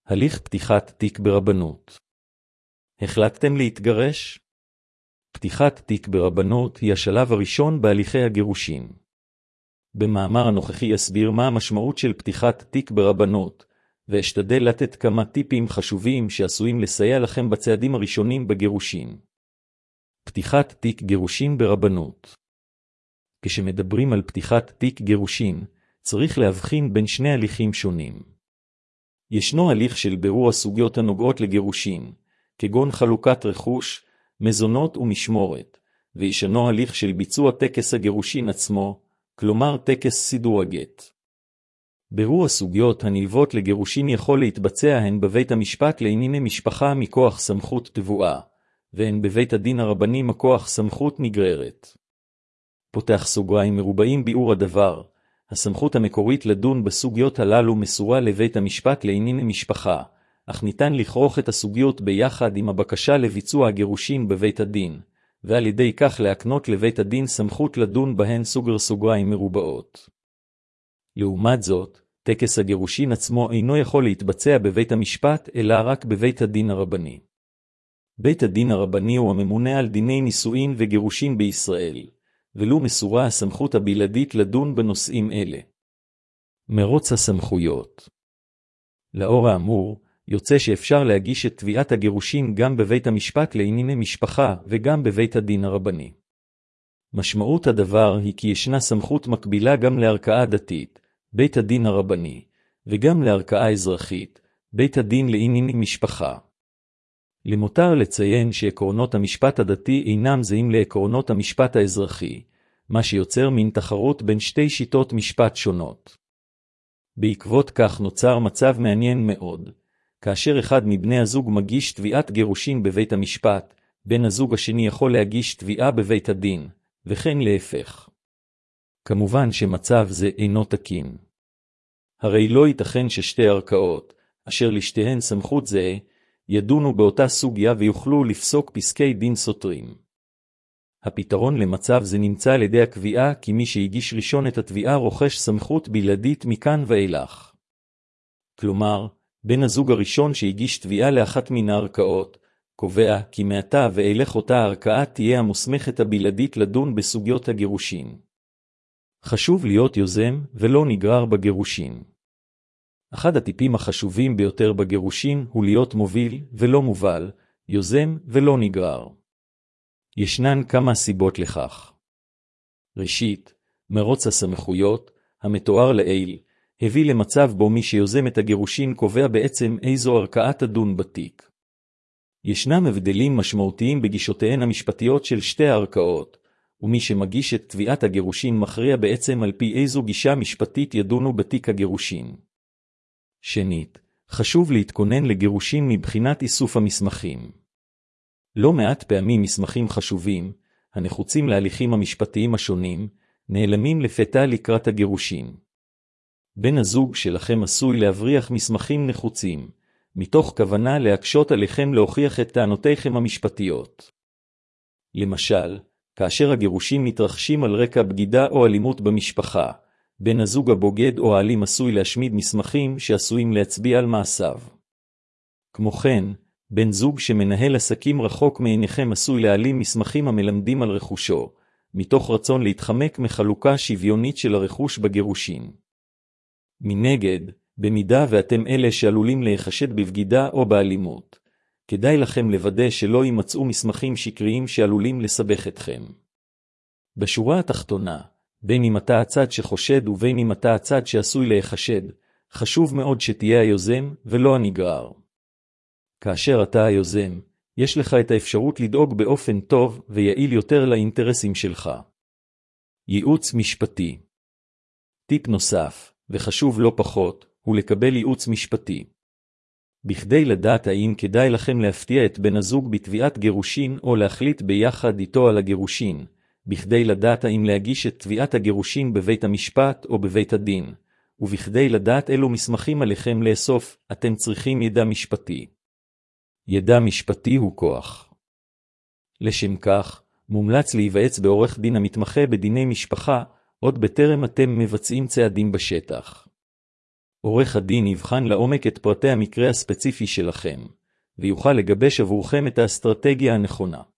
הליך פתיחת תיק ברבנות. החלטתם להתגרש? פתיחת תיק ברבנות היא השלב הראשון בהליכי הגירושין. במאמר הנוכחי אסביר מה המשמעות של פתיחת תיק ברבנות, ואשתדל לתת כמה טיפים חשובים שעשויים לסייע לכם בצעדים הראשונים בגירושין. פתיחת תיק גירושין ברבנות. כשמדברים על פתיחת תיק גירושין, צריך להבחין בין שני הליכים שונים. ישנו הליך של בירור הסוגיות הנוגעות לגירושין, כגון חלוקת רכוש, מזונות ומשמורת, וישנו הליך של ביצוע טקס הגירושין עצמו, כלומר טקס סידור הגט. בירור הסוגיות הנלוות לגירושין יכול להתבצע הן בבית המשפט לענייני משפחה מכוח סמכות תבואה, והן בבית הדין הרבני מכוח סמכות נגררת. פותח סוגריים מרובעים ביאור הדבר, הסמכות המקורית לדון בסוגיות הללו מסורה לבית המשפט לענייני משפחה, אך ניתן לכרוך את הסוגיות ביחד עם הבקשה לביצוע הגירושין בבית הדין, ועל ידי כך להקנות לבית הדין סמכות לדון בהן סוגריים מרובעות. לעומת זאת, טקס הגירושין עצמו אינו יכול להתבצע בבית המשפט אלא רק בבית הדין הרבני. בית הדין הרבני הוא הממונה על דיני נישואין וגירושין בישראל, ולו מסורה הסמכות הבלעדית לדון בנושאים אלה. מרוץ הסמכויות. לאור האמור, יוצא שאפשר להגיש את תביעת הגירושין גם בבית המשפט לענייני משפחה וגם בבית הדין הרבני. משמעות הדבר היא כי ישנה סמכות מקבילה גם לערכאה דתית, בית הדין הרבני, וגם לערכאה אזרחית, בית הדין לענייני משפחה. למותר לציין שעקרונות המשפט הדתי אינם זהים לעקרונות המשפט האזרחי, מה שיוצר מין תחרות בין שתי שיטות משפט שונות. בעקבות כך נוצר מצב מעניין מאוד. כאשר אחד מבני הזוג מגיש תביעת גירושין בבית המשפט, בן הזוג השני יכול להגיש תביעה בבית הדין, וכן להפך. כמובן שמצב זה אינו תקין. הרי לא ייתכן ששתי ערכאות, אשר לשתיהן סמכות זה, ידונו באותה סוגיה ויוכלו לפסוק פסקי דין סותרים. הפתרון למצב זה נמצא על ידי הקביעה כי מי שהגיש ראשון את התביעה רוכש סמכות בלעדית מכאן ואילך. כלומר, בן הזוג הראשון שהגיש תביעה לאחת מן הערכאות, קובע כי מעתה ואילך אותה הערכאה תהיה המוסמכת הבלעדית לדון בסוגיות הגירושין. חשוב להיות יוזם ולא נגרר בגירושין. אחד הטיפים החשובים ביותר בגירושין הוא להיות מוביל ולא מובל, יוזם ולא נגרר. ישנן כמה סיבות לכך. ראשית, מרוץ הסמכויות, המתואר לעיל, הביא למצב בו מי שיוזם את הגירושין קובע בעצם איזו ערכאה תדון בתיק. ישנם הבדלים משמעותיים בגישותיהן המשפטיות של שתי הערכאות, ומי שמגיש את תביעת הגירושין מכריע בעצם על פי איזו גישה משפטית ידונו בתיק הגירושין. שנית, חשוב להתכונן לגירושין מבחינת איסוף המסמכים. לא מעט פעמים מסמכים חשובים, הנחוצים להליכים המשפטיים השונים, נעלמים לפתע לקראת הגירושין. בן הזוג שלכם עשוי להבריח מסמכים נחוצים, מתוך כוונה להקשות עליכם להוכיח את טענותיכם המשפטיות. למשל, כאשר הגירושין מתרחשים על רקע בגידה או אלימות במשפחה, בן הזוג הבוגד או האלים עשוי להשמיד מסמכים שעשויים להצביע על מעשיו. כמו כן, בן זוג שמנהל עסקים רחוק מעיניכם עשוי להעלים מסמכים המלמדים על רכושו, מתוך רצון להתחמק מחלוקה שוויונית של הרכוש בגירושין. מנגד, במידה ואתם אלה שעלולים להיחשד בבגידה או באלימות, כדאי לכם לוודא שלא יימצאו מסמכים שקריים שעלולים לסבך אתכם. בשורה התחתונה, בין אם אתה הצד שחושד ובין אם אתה הצד שעשוי להיחשד, חשוב מאוד שתהיה היוזם ולא הנגרר. כאשר אתה היוזם, יש לך את האפשרות לדאוג באופן טוב ויעיל יותר לאינטרסים שלך. ייעוץ משפטי. טיפ נוסף, וחשוב לא פחות, הוא לקבל ייעוץ משפטי. בכדי לדעת האם כדאי לכם להפתיע את בן הזוג בתביעת גירושין או להחליט ביחד איתו על הגירושין, בכדי לדעת האם להגיש את תביעת הגירושין בבית המשפט או בבית הדין, ובכדי לדעת אילו מסמכים עליכם לאסוף, אתם צריכים ידע משפטי. ידע משפטי הוא כוח. לשם כך, מומלץ להיוועץ בעורך דין המתמחה בדיני משפחה, עוד בטרם אתם מבצעים צעדים בשטח. עורך הדין יבחן לעומק את פרטי המקרה הספציפי שלכם, ויוכל לגבש עבורכם את האסטרטגיה הנכונה.